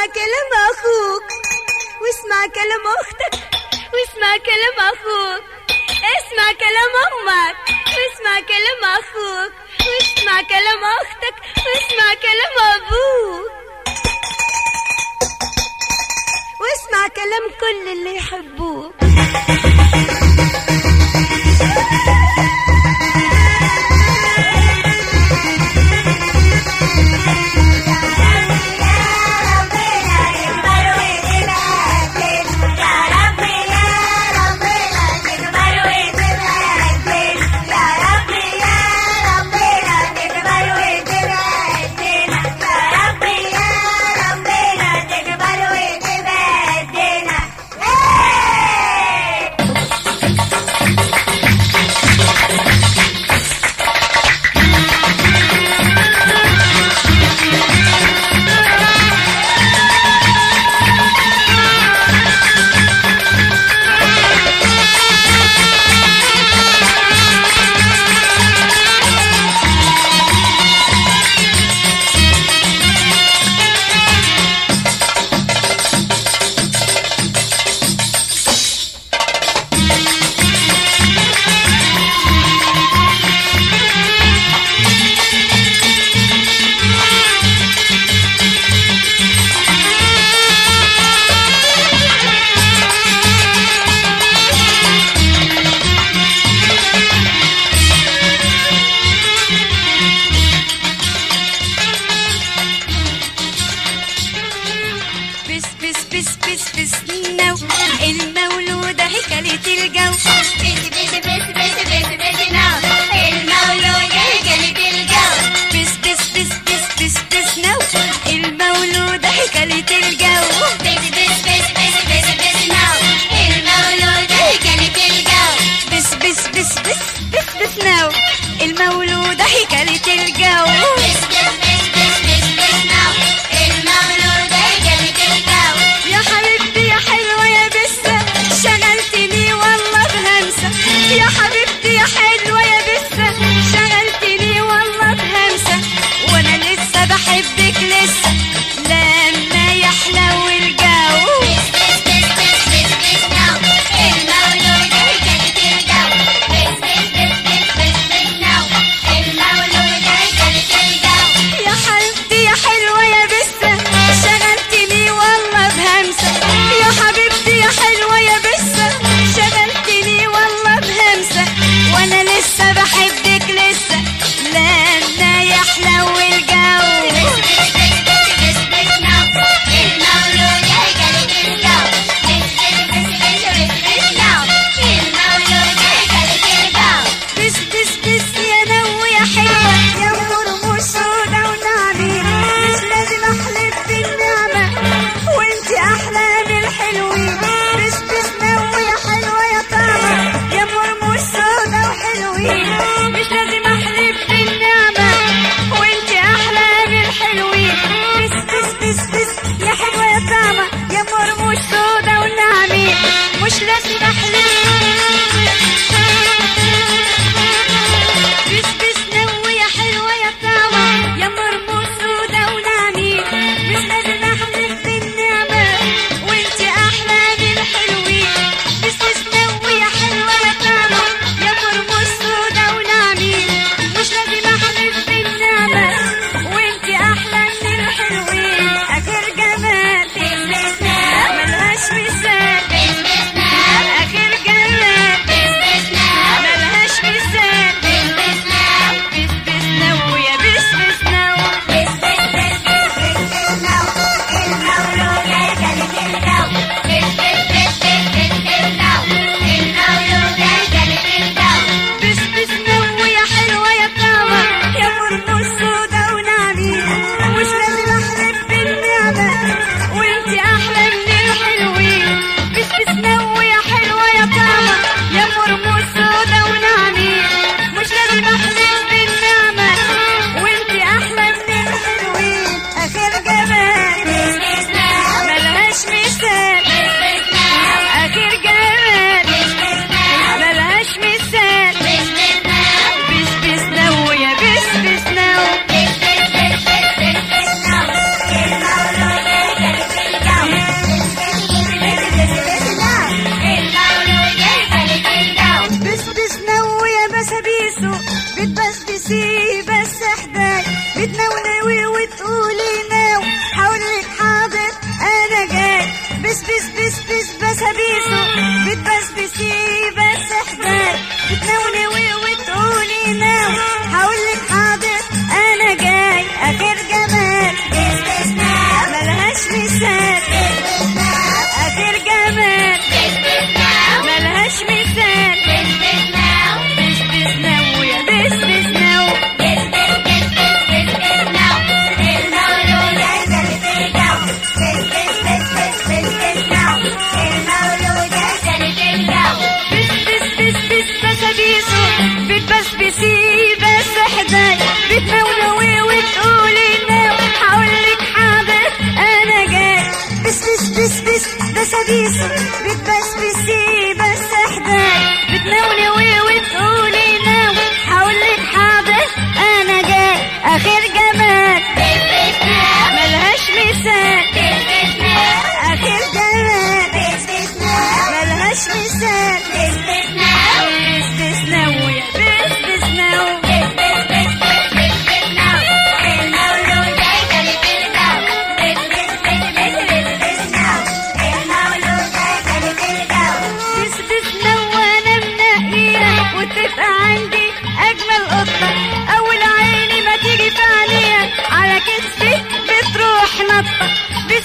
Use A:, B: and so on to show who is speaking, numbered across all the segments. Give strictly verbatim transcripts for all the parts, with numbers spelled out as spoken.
A: كلام اخوك واسمع كلام اختك واسمع كلام اخوك، اسمع كلام امك واسمع كلام اخوك، واسمع كلام اختك واسمع كلام ابوك، واسمع كلام كل اللي يحبوك. المولودة هيكلة الجو، بس بس بس بس بس بس نو، المولودة هيكلة الجو، بس بس بس بس بس بس نو، المولودة هيكلة الجو، بس بس بس بس بس بس نو، المولودة هيكلة الجو، بس بس بس بس بس بس نو، المولودة هيكلة الجو، بس بس بس بس بس بس نو، المولودة هيكلة الجو. يا حبيبتي يا حلوة يا بسة شغلتني والله بهمسة، يا حبيبتي يا حلوة يا بسة شغلتني والله بهمسة، وانا لسه بحبك لسه لما يحلو الجو، بس بس بس بس بس بس نو، المولودة هيكلة الجو، بس بس بس بس بس بس نو، المولودة هيكلة الجو. يا حبيبتي يا حلوة يا بسة شغلتني والله بهمسة، يا حبيبتي يا حلوة يا بسة شغلتني والله بهمسة، وانا لسه بحبك لسه لما يحلو الجو، بس بس بس بس بس بس نو، المولودة هيكلة الجو، بس بس بس بس بس بس نو، المولودة هيكلة الجو. بس بس بس يا نو يا حلوة يا مرموش سودا ونعمين، مش لازم احلف بالنعمة وانتي احلى من الحلوين، بس بس نو يا حلوة يا طعمة يا مرموش سودا وحلوين، مش لازم احلف بالنعمة وانتي احلى من الحلوين، بس بس بس بس يا حلوة يا طعمة يا مرموش سودا ونعمين، مش لازم احلف، بس بس نو يا حلوة يا طعمة يا مرموش سودا ونعمين، مش لازم احلف بالنعمة وانتي احلى من الحلوين، بس بس نو يا حلوة يا طعمة يا مرموش سودا ونعمين، مش لازم احلف بالنعمة وانتي احلى من الحلوين، اخر جمال ملهاش مثال، اخر جمال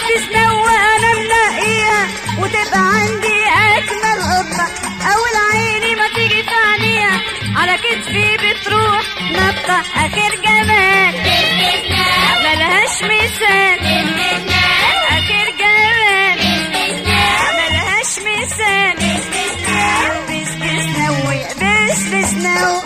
A: بس نو انا منقيها وتبقى عندي اجمل قطه. اول عيني ما تيجي في عينيها على كتفي بتروح نطه. اخر جمال ملهاش مثال، اخر جمال ملهاش مثال. بس بس نو يا بس بس نو.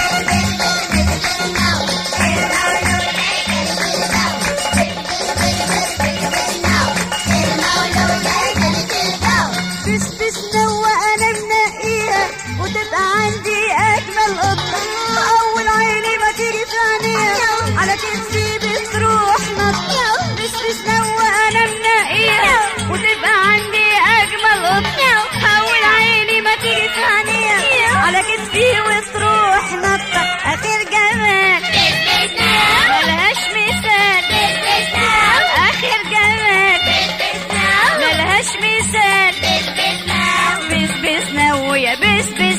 A: بس بس نو انا منقيها وتبقى عندي اجمل قطه. اول عيني ما تيجي في عينيها على كتفي بتروح نطه. بس بس نو انا منقيها وتبقى عندي اجمل قطه. اول عيني ما تيجي في عينيها على كتفي وتروح نطه. اخر جمال ملهاش مثال، اخر جمال ملهاش مثال. بس بس نو يا بس بس